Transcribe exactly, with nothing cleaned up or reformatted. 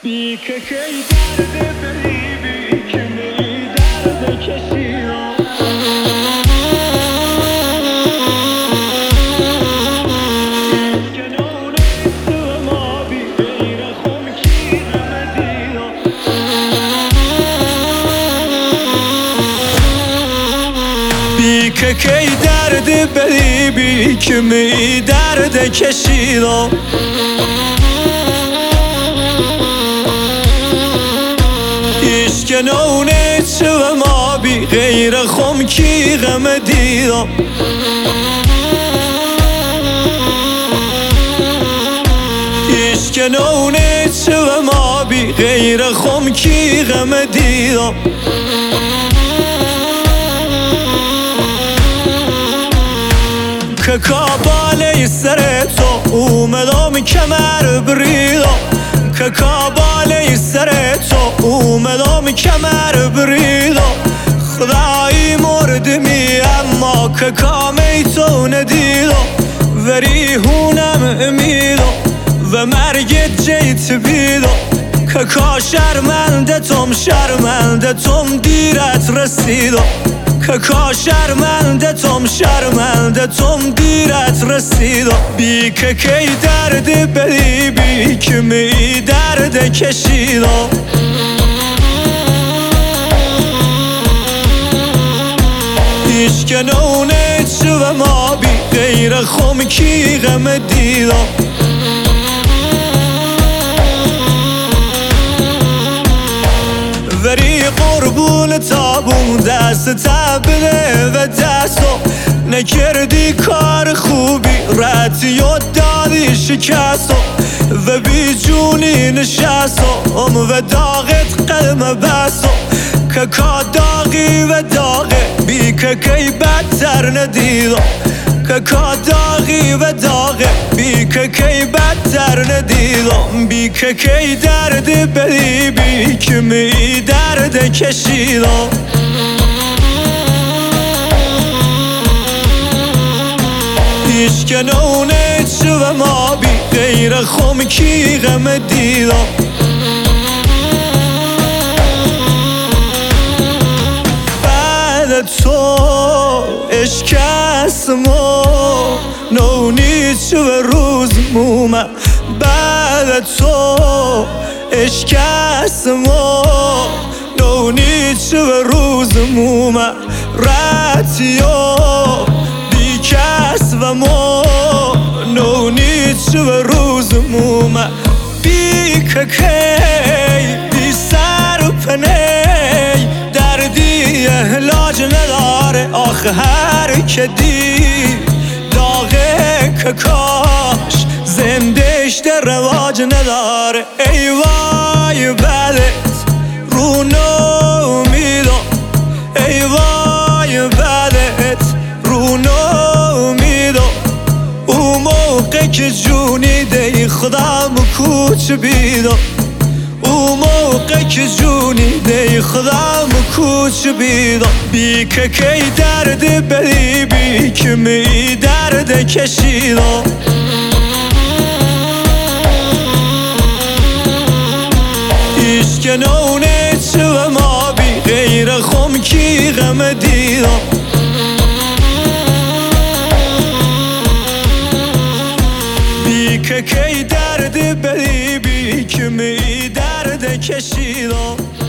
بی که کی درد بری بی که می درد کسی را کنون تو ما بی غیر خم کی غمدی را بی که کی درد بری بی که می درد کسی را کنون تو ما بی غیر خم کی غم دیدم ایش کنون تو ما بی غیر خم کی غم دیدم که کاباله سر تو اومدم کمر بریدم که کاباله سر تو اومدم کمر بریدم خدایی مردمی اما که کامی تو ندیدم و ریحونم امیدم و مرگت جیت بیدم که کا شرمنده تم شرمنده تم دیرت رسیدم که کا شرمنده تم شرمنده تم دیرت رسیدم بی که کی درد بری بی که می درد کشیدم ایش کنون تو ما بی غیر خم کی غم دیدم وری قربون تابون دست تبله و دستو نکردی کار خوبی رتی و دادی شکستو و بی جونی نشستو ام و داغت قلم بستو که کا داغی و داغه بی که کی بدتر ندیدم که کا داغی و داغه بی که کی بدتر ندیدم بی که کی درد بری بی که می درد کشیدم ایش کنون تو ما بی غیر خم کی غم دیدم بعد تو اشکستم و نونی تو روز مومه بعد تو اشکستم و نونی تو روز مومه رتی و بیکس و مو نونی تو روز مومه بی که کی بی سر و پنی دردی علاج نداره آخه هر که دی داغه که کاش زندهش در رواج نداره ای وای بدت رو نومیدم ای وای بدت رو نومیدم اون موقع که جونی دی خودم کوچ بیدم اون موقع که جونی دی خودم کوچ بیدم بی که کی درد بری بی که می درد کشیدم ایش کنون تو ما بی غیر خم کی غم دیدم بی که کی درد بری بی که می درد کشیدم